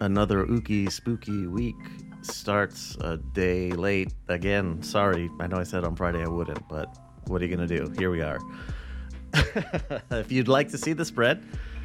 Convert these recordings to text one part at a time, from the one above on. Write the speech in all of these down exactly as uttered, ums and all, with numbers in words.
Another ooky spooky week starts a day late again. Sorry, I know I said on Friday I wouldn't, but what are you going to do? Here we are. If you'd like to see the spread,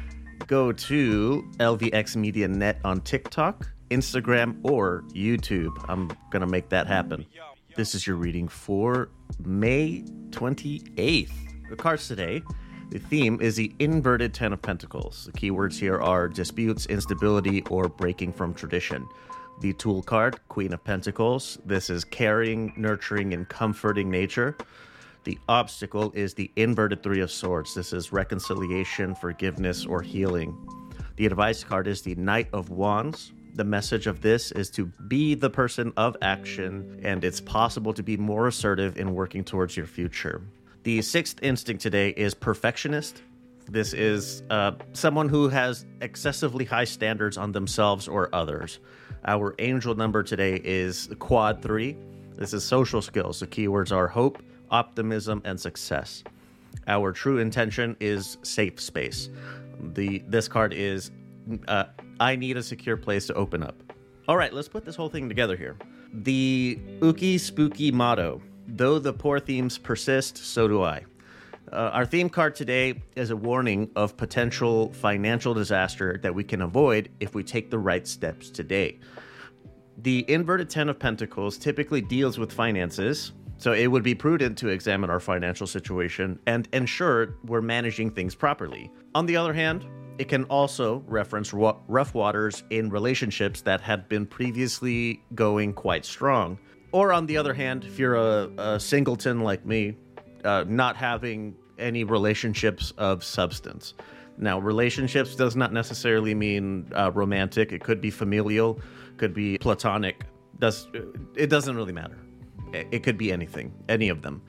go to L V X Media Net on TikTok, Instagram, or YouTube. I'm going to make that happen. This is your reading for May twenty-eighth. The cards today, the theme is the inverted Ten of Pentacles. The keywords here are disputes, instability, or breaking from tradition. The tool card, Queen of Pentacles. This is caring, nurturing, and comforting nature. The obstacle is the inverted Three of Swords. This is reconciliation, forgiveness, or healing. The advice card is the Knight of Wands. The message of this is to be the person of action, and it's possible to be more assertive in working towards your future. The sixth instinct today is perfectionist. This is uh, someone who has excessively high standards on themselves or others. Our angel number today is quad three. This is social skills. The keywords are hope, optimism, and success. Our true intention is safe space. The this card is uh, I need a secure place to open up. All right, let's put this whole thing together here. The ooky spooky motto: though the poor themes persist, so do I. Uh, our theme card today is a warning of potential financial disaster that we can avoid if we take the right steps today. The inverted Ten of Pentacles typically deals with finances, so it would be prudent to examine our financial situation and ensure we're managing things properly. On the other hand, it can also reference rough waters in relationships that had been previously going quite strong. Or on the other hand, if you're a, a singleton like me, uh, not having any relationships of substance. Now, relationships does not necessarily mean uh, romantic. It could be familial, could be platonic. Does it doesn't really matter. It could be anything, any of them.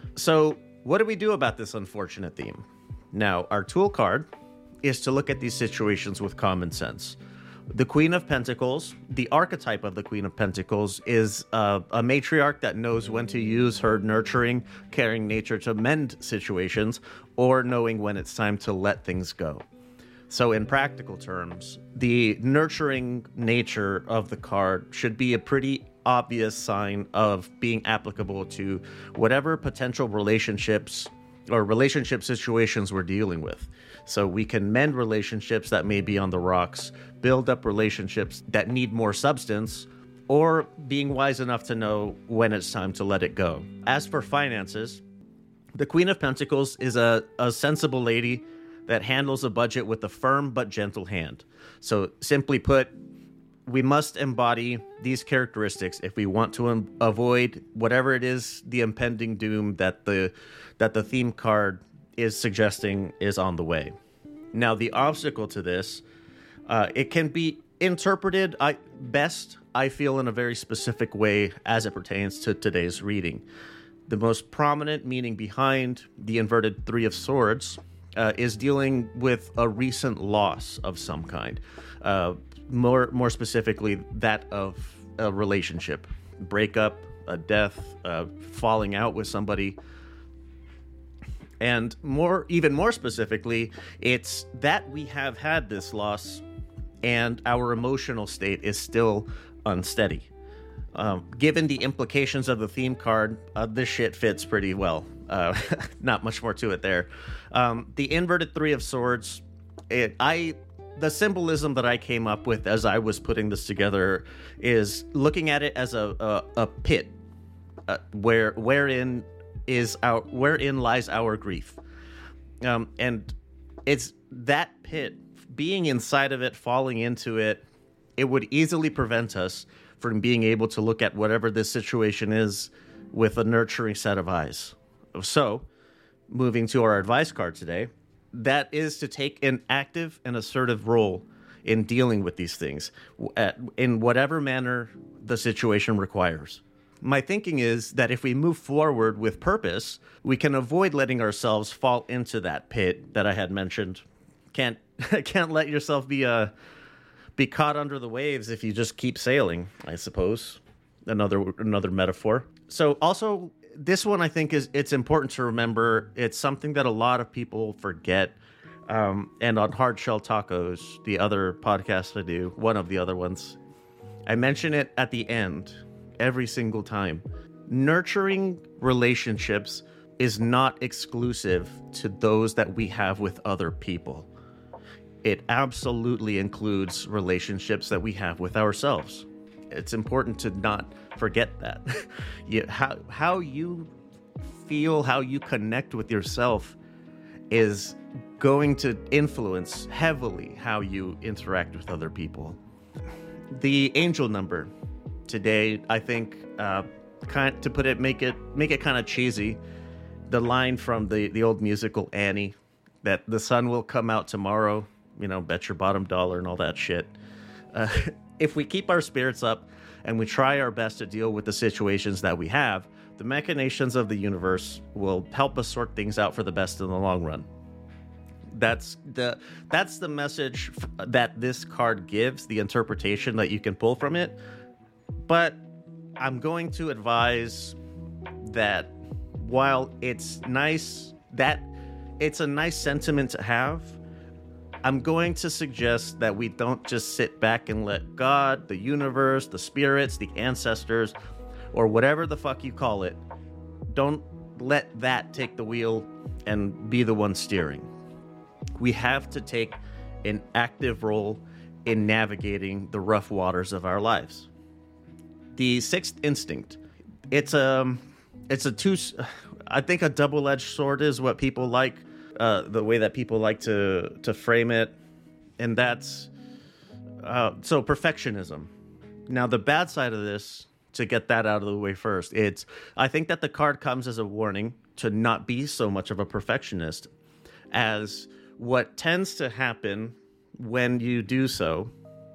So what do we do about this unfortunate theme? Now, our tool card is to look at these situations with common sense. The Queen of Pentacles, the archetype of the Queen of Pentacles, is uh, a matriarch that knows when to use her nurturing, caring nature to mend situations, or knowing when it's time to let things go. So in practical terms, the nurturing nature of the card should be a pretty obvious sign of being applicable to whatever potential relationships or relationship situations we're dealing with. So we can mend relationships that may be on the rocks, build up relationships that need more substance, or being wise enough to know when it's time to let it go. As for finances, the Queen of Pentacles is a, a sensible lady that handles a budget with a firm but gentle hand. So simply put, we must embody these characteristics if we want to um, avoid whatever it is, the impending doom that the that the theme card is suggesting is on the way. Now, the obstacle to this, uh, it can be interpreted I, best, I feel, in a very specific way as it pertains to today's reading. The most prominent meaning behind the inverted Three of Swords uh, is dealing with a recent loss of some kind. Uh, more, more specifically, that of a relationship, breakup, a death, uh, falling out with somebody. And more, even more specifically, it's that we have had this loss and our emotional state is still unsteady. Um, given the implications of the theme card, uh, this shit fits pretty well. Uh, not much more to it there. Um, the inverted Three of Swords, it, I, the symbolism that I came up with as I was putting this together is looking at it as a, a, a pit, uh, where wherein is our wherein lies our grief, um, and it's that pit. Being inside of it, falling into it, it would easily prevent us from being able to look at whatever this situation is with a nurturing set of eyes. So, moving to our advice card today, that is to take an active and assertive role in dealing with these things at, in whatever manner the situation requires. My thinking is that if we move forward with purpose, we can avoid letting ourselves fall into that pit that I had mentioned. Can't can't let yourself be uh be caught under the waves if you just keep sailing, I suppose. Another another metaphor. So also, this one I think is it's important to remember. It's something that a lot of people forget. Um, and on Hard Shell Tacos, the other podcast I do, one of the other ones, I mention it at the end every single time. Nurturing relationships is not exclusive to those that we have with other people. It absolutely includes relationships that we have with ourselves. It's important to not forget that. you, how, how you feel, how you connect with yourself is going to influence heavily how you interact with other people. The angel number today, I think, uh, kind to put it, make it make it kind of cheesy. The line from the the old musical Annie, that the sun will come out tomorrow. You know, bet your bottom dollar and all that shit. Uh, if we keep our spirits up and we try our best to deal with the situations that we have, the machinations of the universe will help us sort things out for the best in the long run. That's the that's the message that this card gives, the interpretation that you can pull from it. But I'm going to advise that while it's nice, that it's a nice sentiment to have, I'm going to suggest that we don't just sit back and let God, the universe, the spirits, the ancestors, or whatever the fuck you call it, don't let that take the wheel and be the one steering. We have to take an active role in navigating the rough waters of our lives. The sixth instinct, it's a, it's a two, I think a double-edged sword is what people like, uh, the way that people like to, to frame it. And that's, uh, so perfectionism. Now, the bad side of this, to get that out of the way first, it's, I think that the card comes as a warning to not be so much of a perfectionist, as what tends to happen when you do so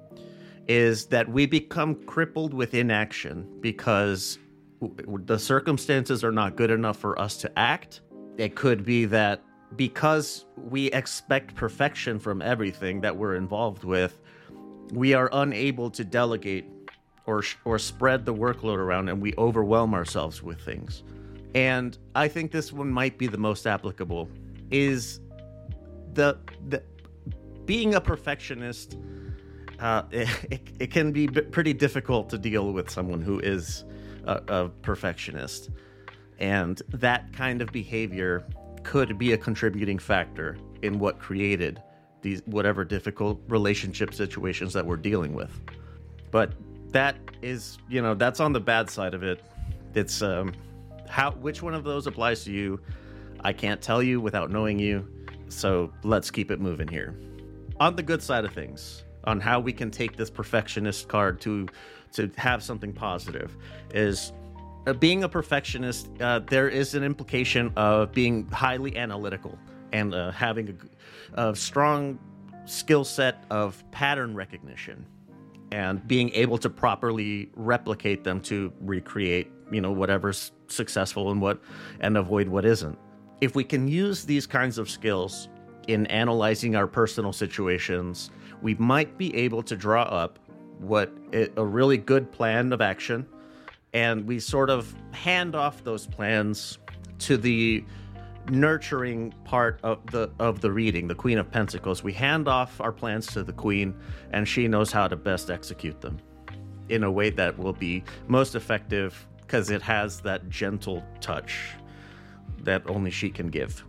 is that we become crippled with inaction because the circumstances are not good enough for us to act. It could be that because we expect perfection from everything that we're involved with, we are unable to delegate or or spread the workload around, and we overwhelm ourselves with things. And I think this one might be the most applicable, is the the being a perfectionist. Uh, it, it, it can be b- pretty difficult to deal with someone who is a, a perfectionist, and that kind of behavior could be a contributing factor in what created these whatever difficult relationship situations that we're dealing with. But that is, you know, that's on the bad side of it. It's um, how which one of those applies to you, I can't tell you without knowing you. So let's keep it moving here. On the good side of things, on how we can take this perfectionist card to to have something positive, is uh, being a perfectionist, uh, there is an implication of being highly analytical and uh, having a, a strong skill set of pattern recognition and being able to properly replicate them to recreate, you know, whatever's successful and what, and avoid what isn't. If we can use these kinds of skills in analyzing our personal situations, we might be able to draw up what a really good plan of action, and we sort of hand off those plans to the nurturing part of the of the reading, the Queen of Pentacles. We hand off our plans to the Queen, and she knows how to best execute them in a way that will be most effective because it has that gentle touch that only she can give.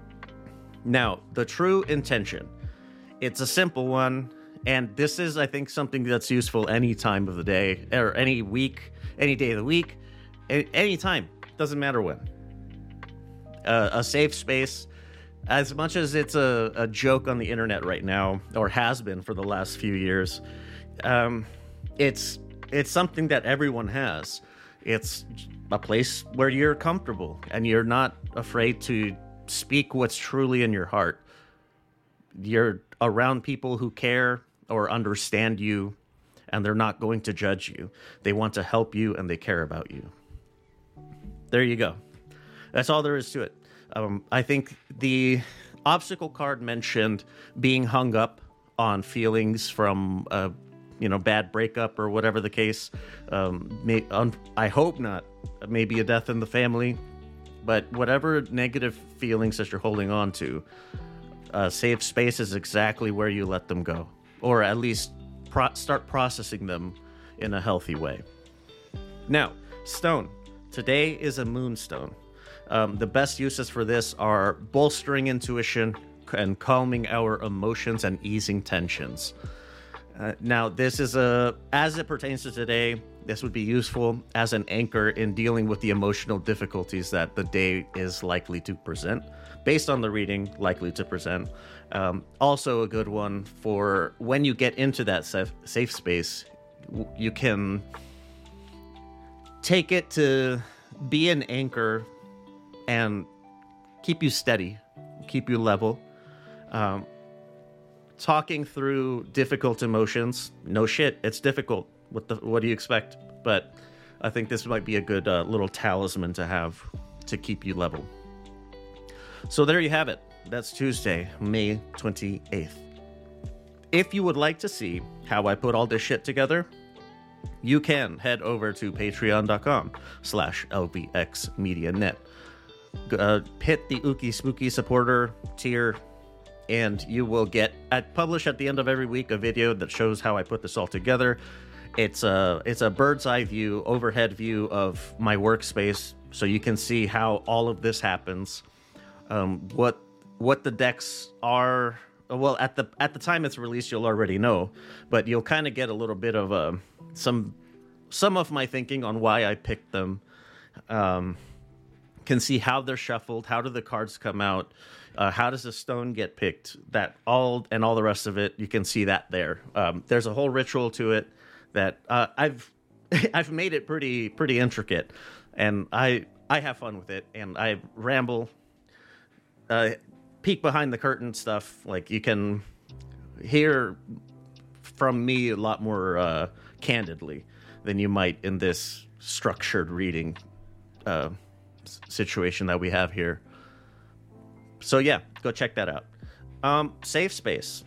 Now, the true intention. It's a simple one, and this is, I think, something that's useful any time of the day, or any week, any day of the week, any time. Doesn't matter when. Uh, a safe space, as much as it's a, a joke on the internet right now, or has been for the last few years, um, it's it's something that everyone has. It's a place where you're comfortable and you're not afraid to speak what's truly in your heart. You're around people who care or understand you, and they're not going to judge you. They want to help you, and they care about you. There you go. That's all there is to it. Um, I think the obstacle card mentioned being hung up on feelings from a you know bad breakup or whatever the case. Um, may, un, I hope not. Maybe a death in the family, but whatever negative feelings that you're holding on to, Uh, safe space is exactly where you let them go, or at least pro- start processing them in a healthy way. Now, stone. Today is a moonstone. Um, the best uses for this are bolstering intuition and calming our emotions and easing tensions. Uh, now, this is a, as it pertains to today, this would be useful as an anchor in dealing with the emotional difficulties that the day is likely to present, based on the reading likely to present. Um, also a good one for when you get into that safe, safe space, you can take it to be an anchor and keep you steady, keep you level. Um, talking through difficult emotions, no shit, it's difficult. What the? What do you expect? But I think this might be a good uh, little talisman to have to keep you level. So there you have it. That's Tuesday, May twenty-eighth. If you would like to see how I put all this shit together, you can head over to patreon.com slash lbxmedianet. Uh, hit the Ookie Spooky supporter tier, and you will get, I publish at the end of every week a video that shows how I put this all together. It's a, it's a bird's eye view, overhead view of my workspace, so you can see how all of this happens. Um, what what the decks are. Well, at the at the time it's released, you'll already know, but you'll kind of get a little bit of a some some of my thinking on why I picked them. Um, can see how they're shuffled, how do the cards come out, uh, how does the stone get picked, that all and all the rest of it. You can see that there. Um, there's a whole ritual to it that uh, I've I've made it pretty pretty intricate, and I I have fun with it, and I ramble. Uh, peek behind the curtain stuff, like you can hear from me a lot more uh, candidly than you might in this structured reading uh, situation that we have here. So yeah, go check that out. Um, Safe Space.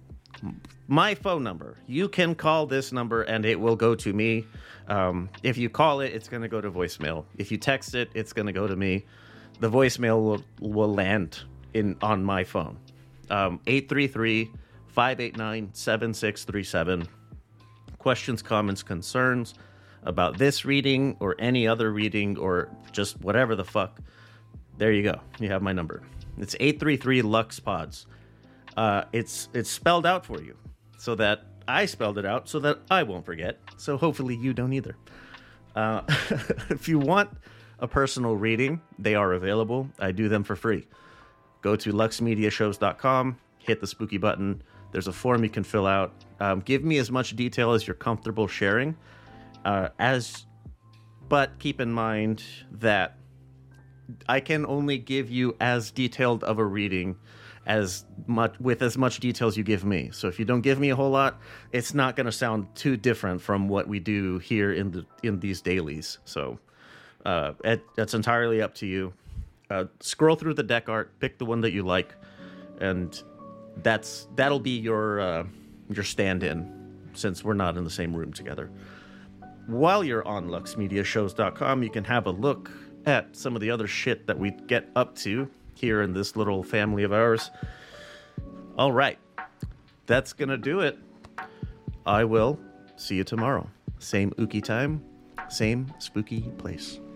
My phone number. You can call this number and it will go to me. Um, if you call it, it's going to go to voicemail. If you text it, it's going to go to me. The voicemail will, will land in on my phone. Um, eight three three, five eight nine, seven six three seven. Questions, comments, concerns about this reading or any other reading or just whatever the fuck. There you go. You have my number. It's eight three three Lux Pods. Uh, it's it's spelled out for you so that I spelled it out so that I won't forget. So hopefully you don't either. Uh, if you want a personal reading, they are available. I do them for free. Go to lux media shows dot com, hit the spooky button. There's a form you can fill out. Um, give me as much detail as you're comfortable sharing. Uh, as, but keep in mind that I can only give you as detailed of a reading as much with as much detail as you give me. So if you don't give me a whole lot, it's not going to sound too different from what we do here in the in these dailies. So uh, it, that's entirely up to you. Uh, scroll through the deck art, pick the one that you like, and that's that'll be your uh, your stand-in since we're not in the same room together. While you're on lux media shows dot com, you can have a look at some of the other shit that we get up to here in this little family of ours. All right, that's gonna do it. I will see you tomorrow. Same Ookie time, same spooky place.